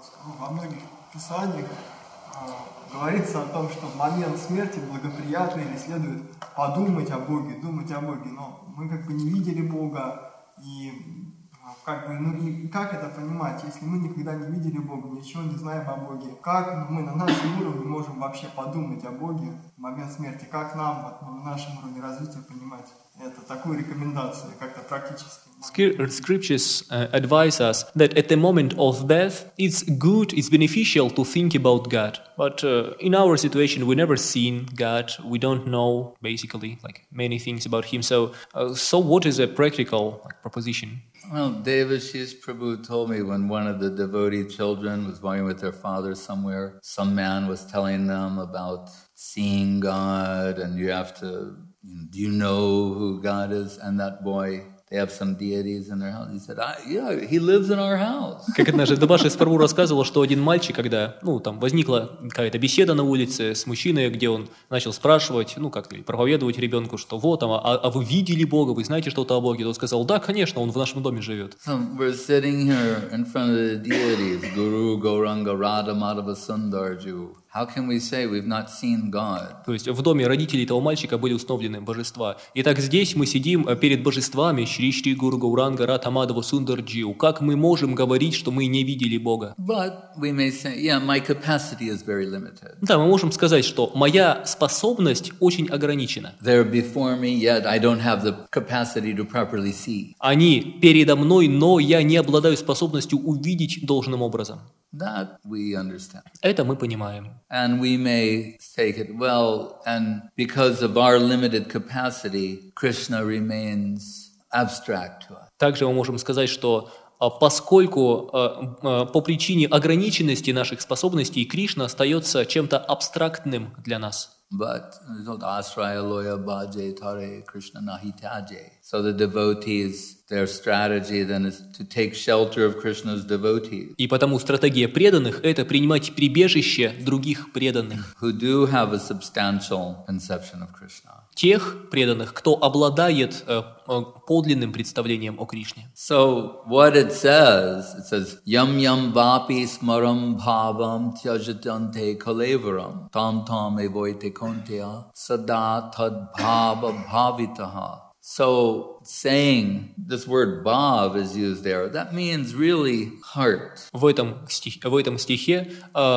Во многих писаниях говорится о том, что в момент смерти благоприятно или следует подумать о Боге, думать о Боге. Но мы как бы не видели Бога, и и как это понимать, если мы никогда не видели Бога, ничего не знаем о Боге? Как мы на нашем уровне можем вообще подумать о Боге в момент смерти? Как нам на нашем уровне развития понимать это, такую рекомендацию, как-то практически? Scriptures advise us that at the moment of death, it's good, it's beneficial to think about God. But in our situation, we never seen God. We don't know, basically, like many things about Him. So what is a practical proposition? Well, Devashish Prabhu told me when one of the devotee children was going with their father somewhere, some man was telling them about seeing God and you have to, do you know who God is? And that boy, they have some deities in their house. He said, yeah, he lives in our house. Как однажды Дебашис Прабху рассказывал, что один мальчик, когда, там возникла какая-то беседа на улице с мужчиной, где он начал спрашивать, проповедовать ребенку, что вот, а вы видели Бога, вы знаете что-то о Боге? Тот сказал, да, конечно, он в нашем доме живет. So we're sitting here in front of the deities, Guru, Gauranga, Radha, Madhava, Sundarju. How can we say we've not seen God? То есть в доме родителей этого мальчика были установлены божества. Итак, здесь мы сидим перед божествами Шри Шри Гуру Гауранга Радха Мадхава Сундарджиу. Как мы можем говорить, что мы не видели Бога? But we may say, yeah, my capacity is very limited. Да, мы можем сказать, что моя способность очень ограничена. They're before me, yet I don't have the capacity to properly see. Они передо мной, но я не обладаю способностью увидеть должным образом. That we understand. Это мы понимаем. And we may take it, well, and because of our limited capacity, Krishna remains abstract to us. Также мы можем сказать, что поскольку по причине ограниченности наших способностей Кришна остается чем-то абстрактным для нас. But so the devotees, their strategy then is to take shelter of Krishna's devotees. И потому стратегия преданных – это принимать прибежище других преданных. Who do have a substantial conception of Krishna. Тех преданных, кто обладает подлинным представлением о Кришне. So what it says yam yam vapi smaram bhavam tyajatante kalevaram tam tam evoite kontya sada tad bhava bhavitaha. So saying this word bhav is used there, that means really heart. В этом стихе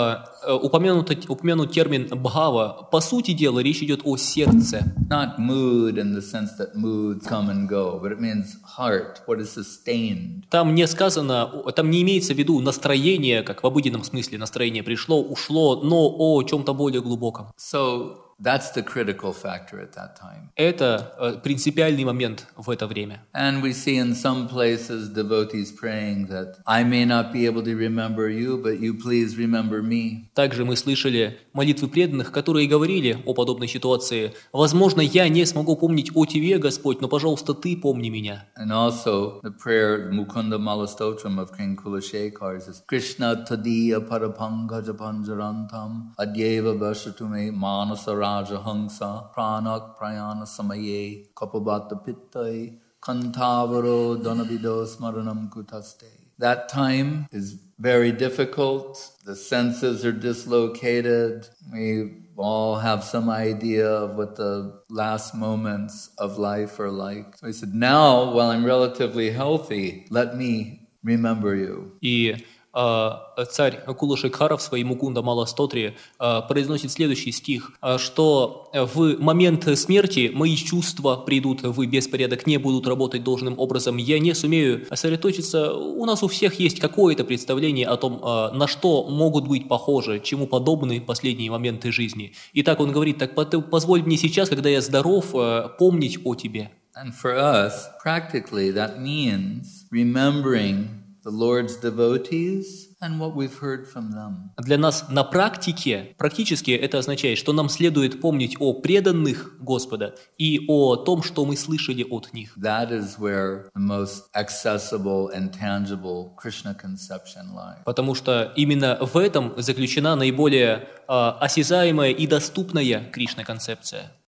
упомянут термин бхава. По сути дела, речь идет о сердце. Not mood in the sense that moods come and go, but it means heart, what is sustained. Там не имеется в виду настроение, как в обыденном смысле настроение пришло, ушло, но о чем-то более глубоком. So that's the critical factor at that time. Это принципиальный момент в это время. And we see in some places devotees praying that I may not be able to remember you, but you please remember me. Также мы слышали молитвы преданных, которые говорили о подобной ситуации. Возможно, я не смогу помнить о тебе, Господь, но, пожалуйста, ты помни меня. And also the prayer Mukunda Malastotram of King Kulashekar says Krishna tadiya parapankaja panjarantam adyeva vasatume manasa raja hangsa pranak prayana samaye kapabata pittai kantavaro danavido smaranam kutaste. That time is very difficult. The senses are dislocated. We all have some idea of what the last moments of life are like. So he said, now, while I'm relatively healthy, let me remember you. И царь Кулашекхара в своей Мукунда Маластотре произносит следующий стих, что в момент смерти мои чувства придут в беспорядок, не будут работать должным образом, я не сумею сосредоточиться. У нас у всех есть какое-то представление о том, на что могут быть похожи, чему подобны последние моменты жизни. И так он говорит, так позволь мне сейчас, когда я здоров, помнить о тебе. And for us, practically, that means remembering the Lord's devotees and what we've heard from them. Для нас на практически это означает, что нам следует помнить о преданных Господа и о том, что мы слышали от них. That is where the most accessible and tangible Krishna conception lies. Потому что именно в этом заключена наиболее осязаемая и доступная Кришна концепция.